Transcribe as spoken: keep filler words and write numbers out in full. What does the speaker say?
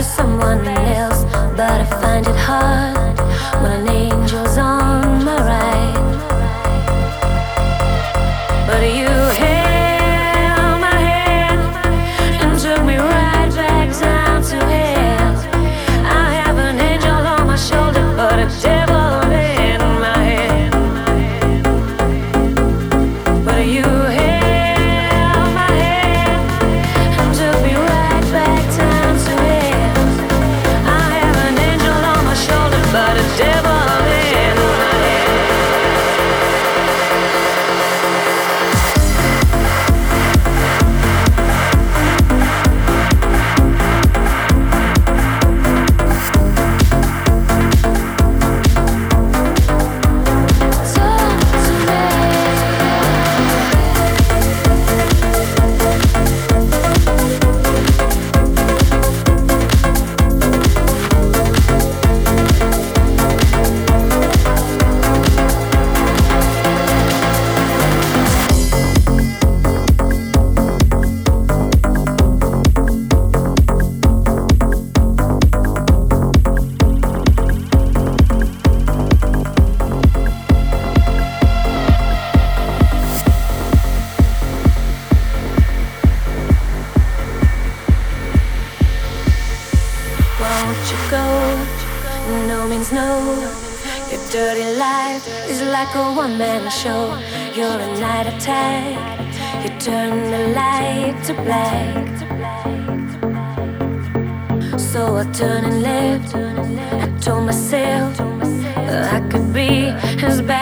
someone else, but I find it hard when an angel's on my right. But you held my hand and took me right back down to hell. I have an angel on my shoulder, but a devil in my head. But you held my hand and took me right back down to hell. I have an angel on my shoulder, but a devil in my head. Talk to me. Won't you go? No means no. Your dirty life is like a one-man show. You're a night attack. You turn the light to black. So I turned and left. I told myself I could be as bad